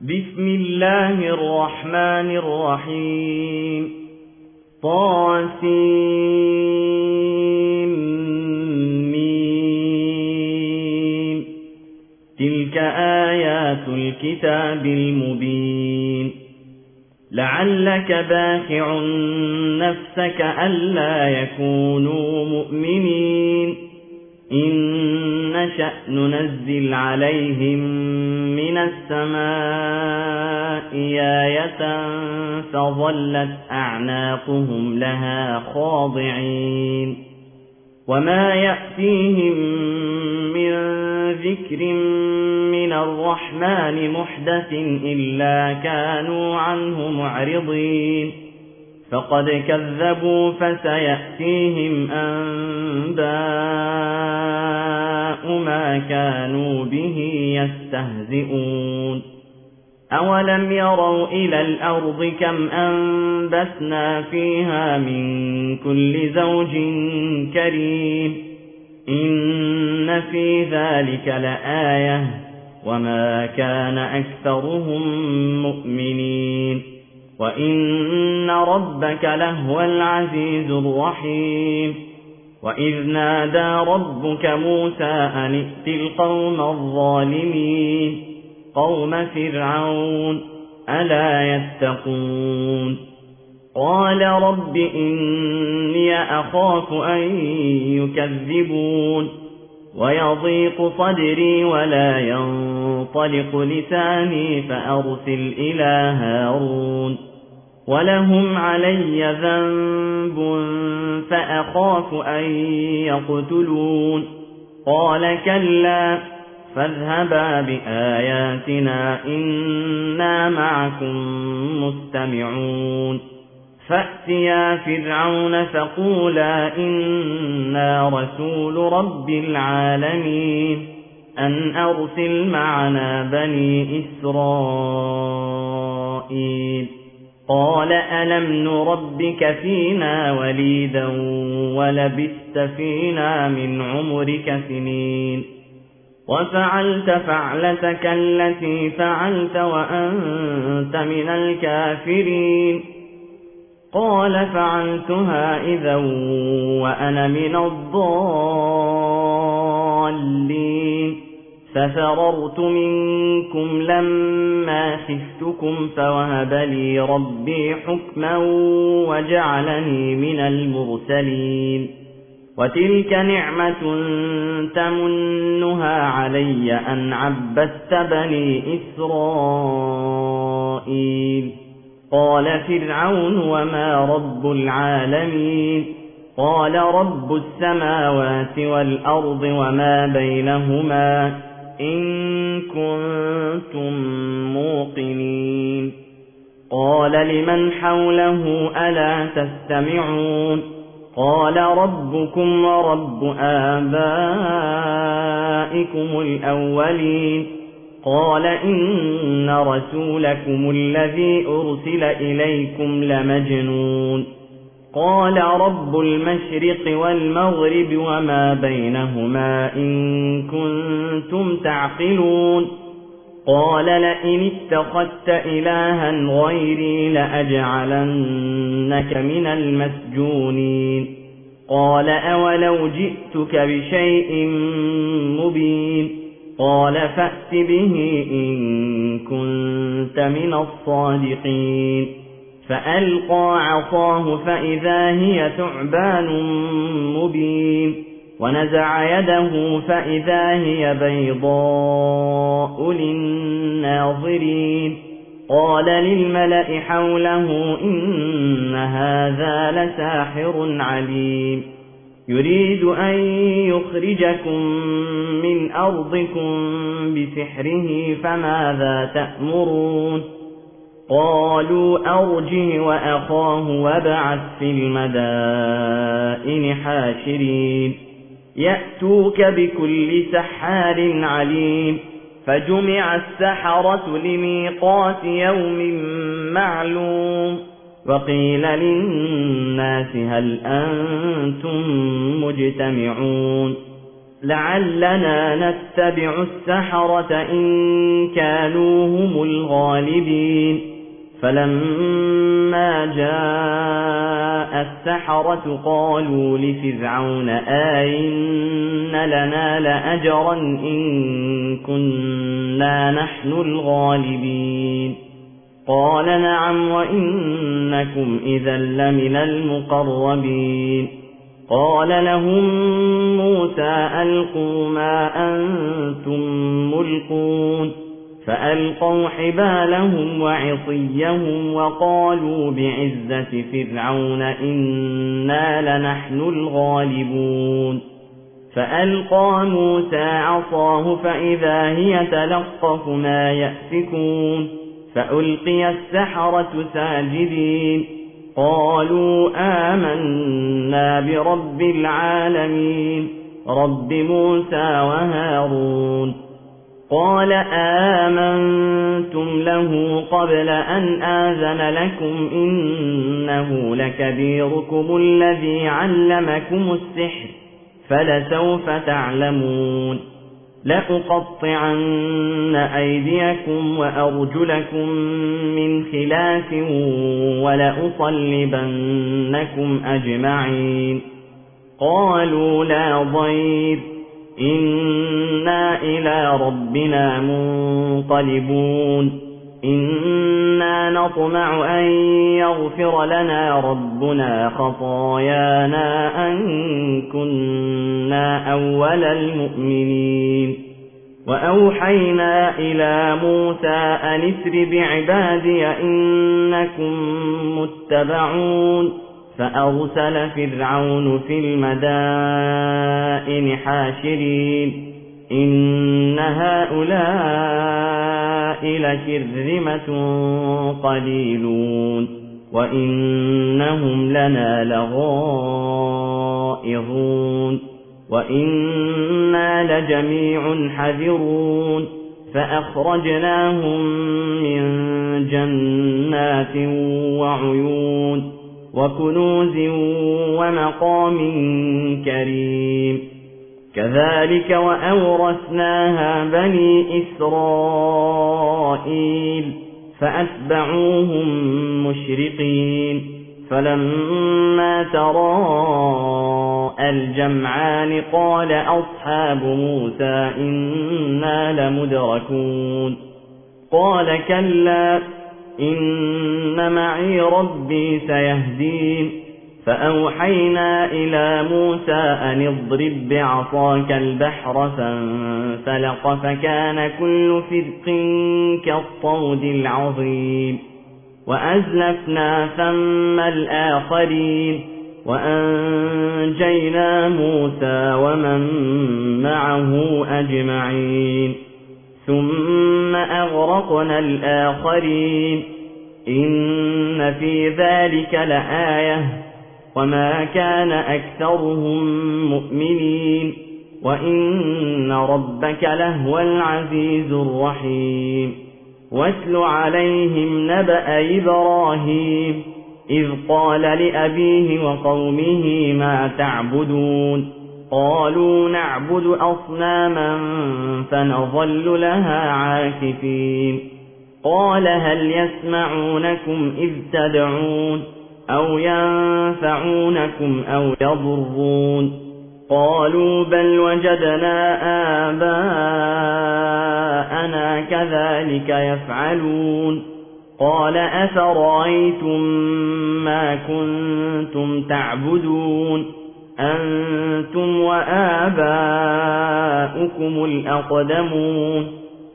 بسم الله الرحمن الرحيم طاسمين تلك آيات الكتاب المبين لعلك باخع نفسك ألا يكونوا مؤمنين إن نشأ ننزل عليهم من السماء آية فظلت أعناقهم لها خاضعين وما يأتيهم من ذكر من الرحمن محدث إلا كانوا عنه معرضين فقد كذبوا فسيأتيهم أنباء ما كانوا به يستهزئون أولم يروا إلى الأرض كم أنبتنا فيها من كل زوج كريم إن في ذلك لآية وما كان أكثرهم مؤمنين وإن ربك لهو العزيز الرحيم وإذ نادى ربك موسى أن ائت القوم الظالمين قوم فرعون ألا يتقون قال رب إني أخاف أن يكذبون ويضيق صدري ولا ينطلق لساني فأرسل إلى هارون ولهم علي ذنب فأخاف أن يقتلون قال كلا فاذهبا بآياتنا إنا معكم مستمعون فأتيا فرعون فقولا إنا رسول رب العالمين أن أرسل معنا بني إسرائيل قال ألم نربك فينا وليدا ولبثت فينا من عمرك سنين وفعلت فعلتك التي فعلت وأنت من الكافرين قال فعلتها إذا وأنا من الضالين ففررت منكم لما خفتكم فوهب لي ربي حكما وجعلني من المرسلين وتلك نعمة تمنها علي أن عبدت بني إسرائيل قال فرعون وما رب العالمين قال رب السماوات والأرض وما بينهما إن كنتم موقنين قال لمن حوله ألا تستمعون قال ربكم ورب آبائكم الأولين قال إن رسولكم الذي أرسل إليكم لمجنون قال رب المشرق والمغرب وما بينهما إن كنتم تعقلون قال لئن اتخذت إلها غيري لأجعلنك من المسجونين قال أولو جئتك بشيء مبين قال فأت به إن كنت من الصادقين فألقى عصاه فإذا هي ثعبان مبين ونزع يده فإذا هي بيضاء للناظرين قال للملأ حوله إن هذا لساحر عليم يريد أن يخرجكم من أرضكم بسحره فماذا تأمرون قالوا أرجه وأخاه وابعث في المدائن حاشرين يأتوك بكل سحار عليم فجمع السحرة لميقات يوم معلوم وقيل للناس هل أنتم مجتمعون لعلنا نتبع السحرة إن كانوا هم الغالبين فلما جاء السحرة قالوا لفرعون أئن لنا لأجرا إن كنا نحن الغالبين قال نعم وإنكم إذا لمن المقربين قال لهم موسى ألقوا ما أنتم ملقون فألقوا حبالهم وعصيهم وقالوا بعزة فرعون إنا لنحن الغالبون فألقى موسى عصاه فإذا هي تلقف ما يأفكون فألقي السحرة ساجدين قالوا آمنا برب العالمين رب موسى وهارون قال آمنتم له قبل أن آذن لكم إنه لكبيركم الذي علمكم السحر فلسوف تعلمون لأقطعن أيديكم وأرجلكم من خلاف ولأصلبنكم أجمعين قالوا لا ضير إنا إلى ربنا منقلبون إنا نطمع أن يغفر لنا ربنا خطايانا أن كنا أول المؤمنين وأوحينا إلى موسى أن اسر بعبادي إنكم متبعون فأرسل فرعون في المدائن حاشرين إن هؤلاء لشرذمة قليلون وإنهم لنا لغائظون وإنا لجميع حذرون فأخرجناهم من جنات وعيون وكنوز ومقام كريم كذلك وأورثناها بني إسرائيل فأتبعوهم مشرقين فلما تراءى الجمعان قال أصحاب موسى إنا لمدركون قال كلا إن معي ربي سيهدين فأوحينا إلى موسى أن اضرب بعصاك البحر فانفلق فكان كل فرق كالطود العظيم وأزلفنا ثم الآخرين وأنجينا موسى ومن معه أجمعين ثم أغرقنا الآخرين إن في ذلك لآية وما كان أكثرهم مؤمنين وإن ربك لهو العزيز الرحيم واتل عليهم نبأ إبراهيم إذ قال لأبيه وقومه ما تعبدون قالوا نعبد أصناما فنظل لها عاكفين قال هل يسمعونكم إذ تدعون أو ينفعونكم أو يضرون قالوا بل وجدنا آباءنا كذلك يفعلون قال أفرأيتم ما كنتم تعبدون أنتم وآباؤكم الأقدمون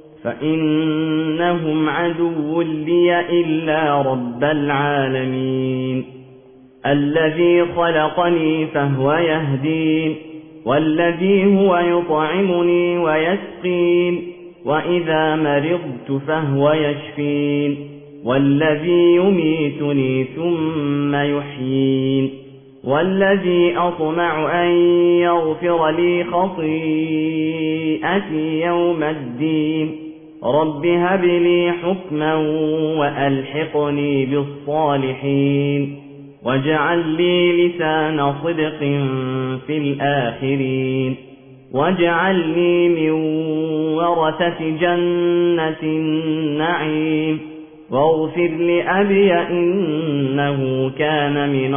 فإنهم عدو لي إلا رب العالمين الذي خلقني فهو يهدين والذي هو يطعمني ويسقين وإذا مرضت فهو يشفين والذي يميتني ثم يحيين والذي أطمع أن يغفر لي خطيئتي يوم الدين رب هب لي حكما وألحقني بالصالحين واجعل لي لسان صدق في الآخرين واجعلني من ورثة جنة النعيم واغفر لأبي إنه كان من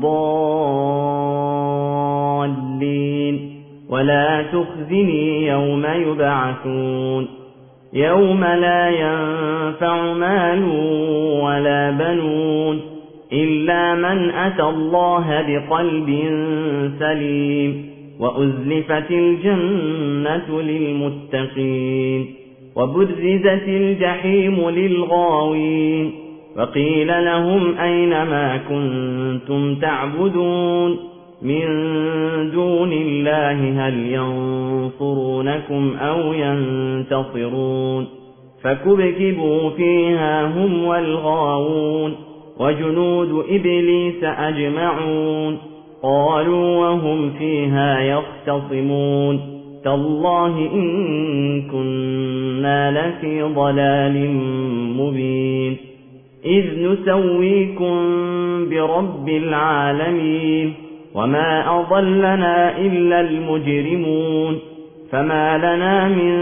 الضالين ولا تخزني يوم يبعثون يوم لا ينفع مال ولا بنون إلا من أتى الله بقلب سليم وأزلفت الجنة للمتقين وبرزت الجحيم للغاوين وقيل لهم أين ما كنتم تعبدون من دون الله هل ينصرونكم أو ينتصرون فكبكبوا فيها هم والغاوون وجنود إبليس أجمعون قالوا وهم فيها يختصمون تالله إن كنا لفي ضلال مبين إذ نسويكم برب العالمين وما أضلنا إلا المجرمون فما لنا من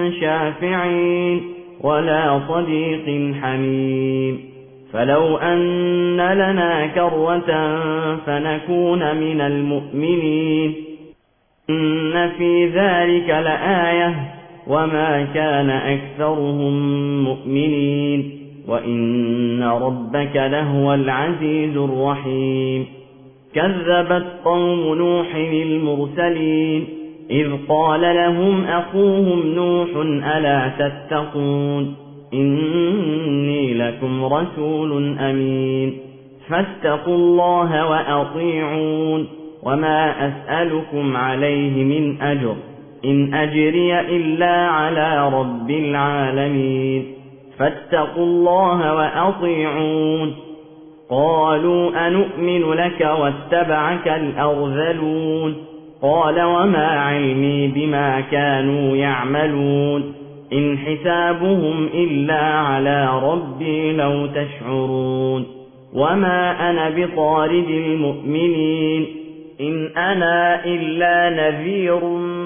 شافعين ولا صديق حميم فلو أن لنا كرة فنكون من المؤمنين إن في ذلك لآية وما كان أكثرهم مؤمنين وإن ربك لهو العزيز الرحيم كذبت قوم نوح المرسلين إذ قال لهم أخوهم نوح ألا تتقون إني لكم رسول أمين فاتقوا الله وأطيعون وما أسألكم عليه من أجر إن أجري إلا على رب العالمين فاتقوا الله وأطيعون قالوا أنؤمن لك واتبعك الأرذلون قال وما علمي بما كانوا يعملون إن حسابهم إلا على ربي لو تشعرون وما أنا بطارد المؤمنين إن أنا إلا نذير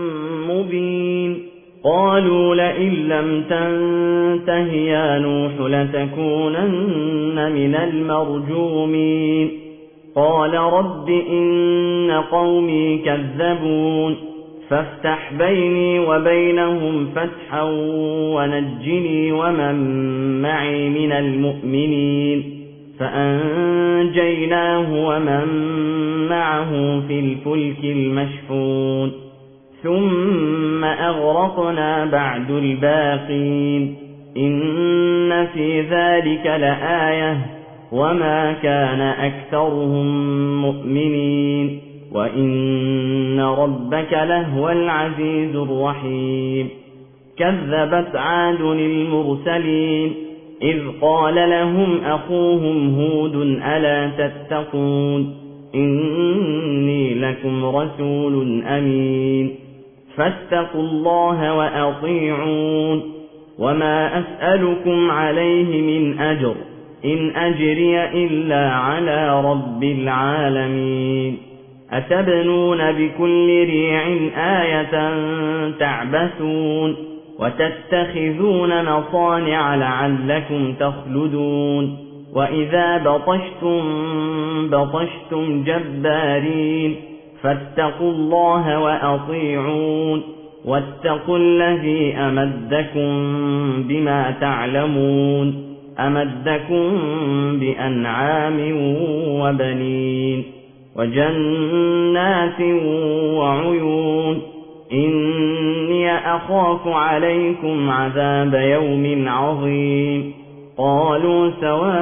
مبين قالوا لئن لم تنته يا نوح لتكونن من المرجومين قال رب إن قومي كذبون فافتح بيني وبينهم فتحا ونجني ومن معي من المؤمنين فأنجيناه ومن معه في الفلك المشحون ثم أغرقنا بعد الباقين إن في ذلك لآية وما كان أكثرهم مؤمنين وإن ربك لهو العزيز الرحيم كذبت عاد المرسلين إذ قال لهم أخوهم هود ألا تتقون إني لكم رسول أمين فاتقوا الله وأطيعون وما أسألكم عليه من أجر إن أجري إلا على رب العالمين أتبنون بكل ريع آية تعبثون وتتخذون مصانع لعلكم تخلدون وإذا بطشتم جبارين فاتقوا الله وأطيعون واتقوا الذي أمدكم بما تعلمون أمدكم بأنعام وبنين وجنات وعيون إني أخاف عليكم عذاب يوم عظيم قالوا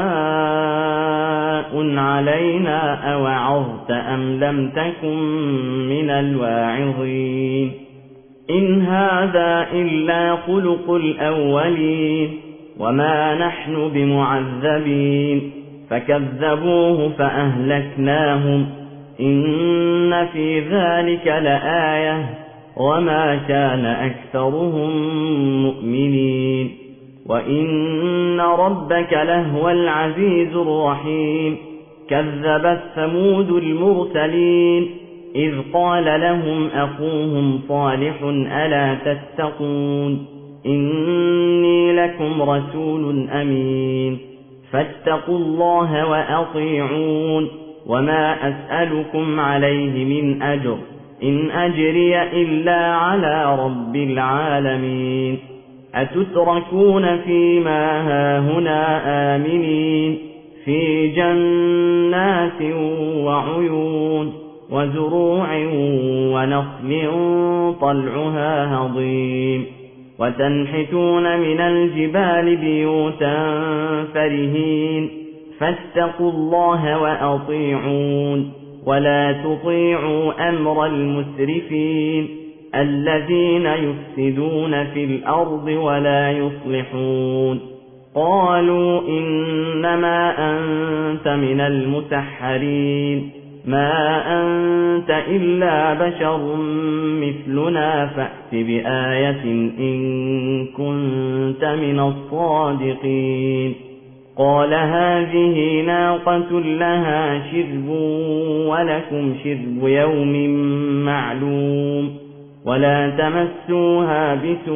سواء علينا أوعظت أم لم تكن من الواعظين إن هذا إلا خلق الأولين وما نحن بمعذبين فكذبوه فأهلكناهم إن في ذلك لآية وما كان أكثرهم مؤمنين وإن ربك لهو العزيز الرحيم كذبت ثمود المرسلين إذ قال لهم أخوهم صالح ألا تتقون إني لكم رسول أمين فاتقوا الله وأطيعون وما أسألكم عليه من أجر إن أجري إلا على رب العالمين أتتركون فيما هاهنا آمنين في جنات وعيون وزروع ونخل طلعها هضيم وتنحتون من الجبال بيوتا فرهين فاتقوا الله وأطيعون ولا تطيعوا أمر المسرفين الذين يفسدون في الأرض ولا يصلحون قالوا إنما أنت من المسحرين ما أنت إلا بشر مثلنا فأت بآية إن كنت من الصادقين قال هذه ناقة لها شرب ولكم شرب يوم معلوم ولا تمسوها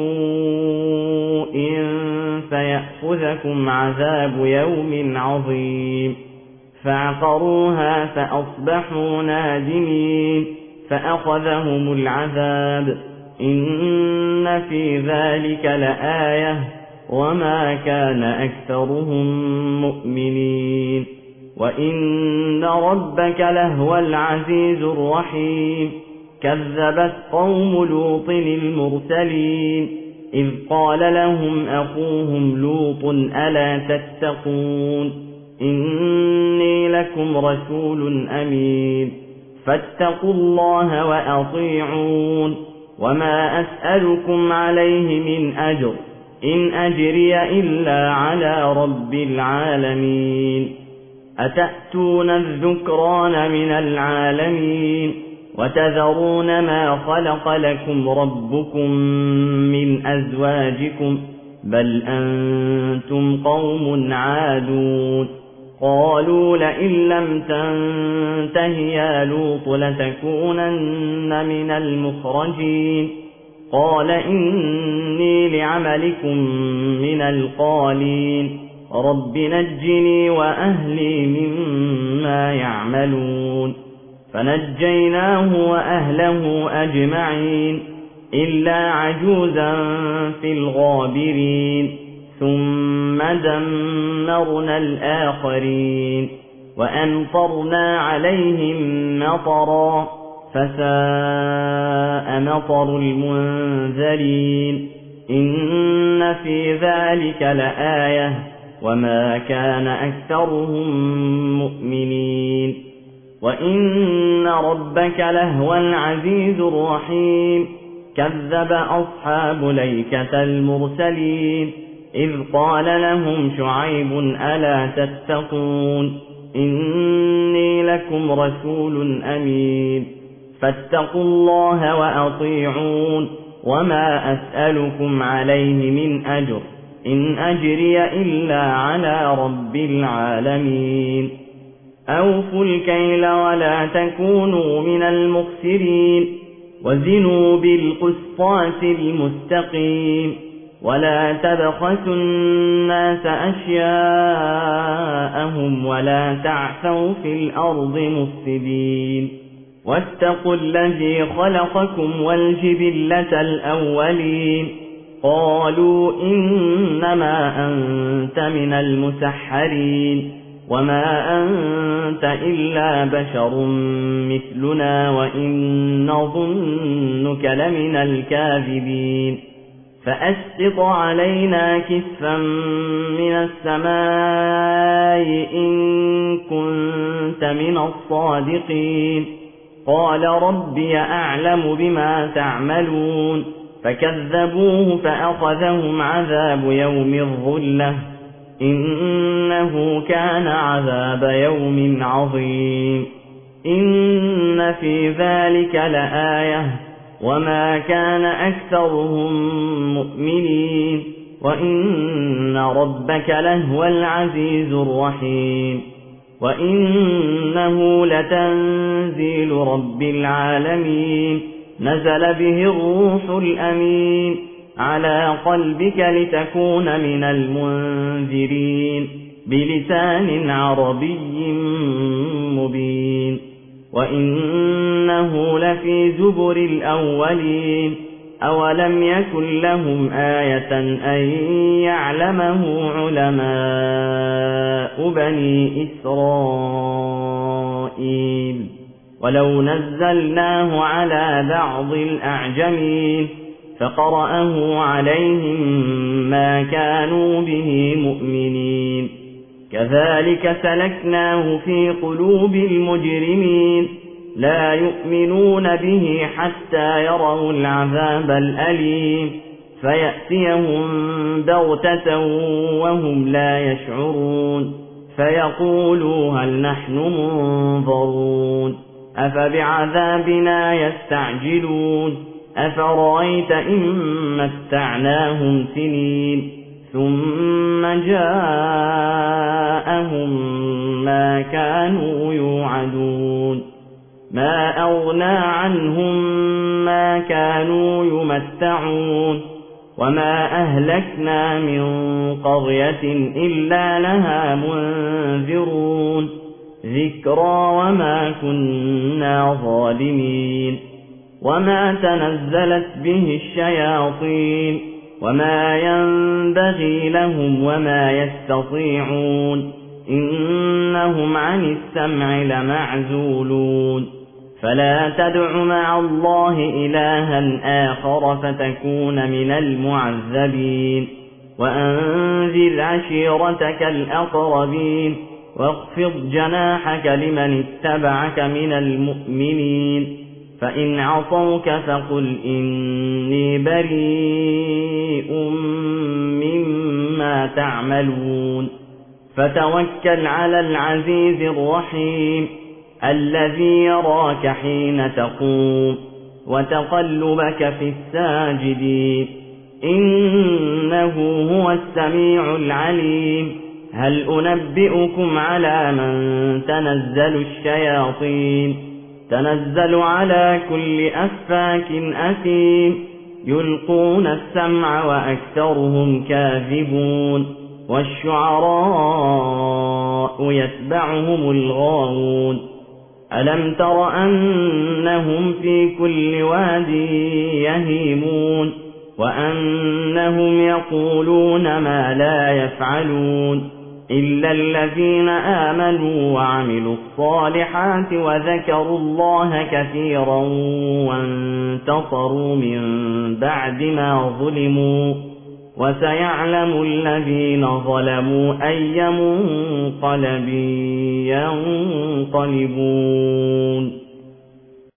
بسوء فيأخذكم عذاب يوم عظيم فعقروها فأصبحوا نادمين فأخذهم العذاب إن في ذلك لآية وما كان أكثرهم مؤمنين وإن ربك لهو العزيز الرحيم كذبت قوم لوط المرسلين إذ قال لهم أخوهم لوط ألا تتقون إني لكم رسول أمين فاتقوا الله وأطيعون وما أسألكم عليه من أجر إن أجري إلا على رب العالمين أتأتون الذكران من العالمين وتذرون ما خلق لكم ربكم من أزواجكم بل أنتم قوم عادون قالوا لئن لم تنته يا لوط لتكونن من المخرجين قال إني لعملكم من القالين رب نجني وأهلي مما يعملون فنجيناه وأهله أجمعين إلا عجوزا في الغابرين ثم دمرنا الآخرين وأمطرنا عليهم مطرا فساء مطر المنذرين إن في ذلك لآية وما كان أكثرهم مؤمنين وإن ربك لهو العزيز الرحيم كذب أصحاب الأيكة المرسلين إذ قال لهم شعيب ألا تتقون إني لكم رسول أمين فاتقوا الله وأطيعون وما أسألكم عليه من أجر إن أجري إلا على رب العالمين أوفوا الكيل ولا تكونوا من المخسرين وزنوا بالقسطاس المستقيم ولا تبخسوا الناس أشياءهم ولا تعثوا في الأرض مفسدين واتقوا الذي خلقكم والجبلة الأولين قالوا إنما أنت من المسحرين وما أنت إلا بشر مثلنا وإن نظنك لمن الكاذبين فأسقط علينا كسفا من السماء إن كنت من الصادقين قال ربي أعلم بما تعملون فكذبوه فأخذهم عذاب يوم الظلة إنه كان عذاب يوم عظيم إن في ذلك لآية وما كان أكثرهم مؤمنين وإن ربك لهو العزيز الرحيم وإنه لتنزيل رب العالمين نزل به الروح الأمين على قلبك لتكون من المنذرين بلسان عربي مبين وإنه لفي زبر الأولين أولم يكن لهم آية أن يعلمه علماء بني إسرائيل ولو نزلناه على بعض الأعجمين فقرأه عليهم ما كانوا به مؤمنين كذلك سلكناه في قلوب المجرمين لا يؤمنون به حتى يروا العذاب الأليم فيأتيهم بغتة وهم لا يشعرون فيقولوا هل نحن منظرون أفبعذابنا يستعجلون أفرأيت إن متعناهم سنين ثم جاءهم ما كانوا يوعدون ما أغنى عنهم ما كانوا يمتعون وما أهلكنا من قرية إلا لها منذرون ذكرى وما كنا ظالمين وما تنزلت به الشياطين وما ينبغي لهم وما يستطيعون إنهم عن السمع لمعزولون فلا تدع مع الله إلها آخر فتكون من المعذبين وأنذر عشيرتك الأقربين واخفض جناحك لمن اتبعك من المؤمنين فإن عصوك فقل إني بريء مما تعملون فتوكل على العزيز الرحيم الذي يراك حين تقوم وتقلبك في الساجدين إنه هو السميع العليم هل أنبئكم على من تنزل الشياطين تنزل على كل أفاك أثيم يلقون السمع وأكثرهم كاذبون والشعراء يتبعهم الغاوون ألم تر أنهم في كل واد يهيمون وأنهم يقولون ما لا يفعلون إلا الذين آمنوا وعملوا الصالحات وذكروا الله كثيرا وانتصروا من بعد ما ظلموا وسيعلم الذين ظلموا أي منقلب ينقلبون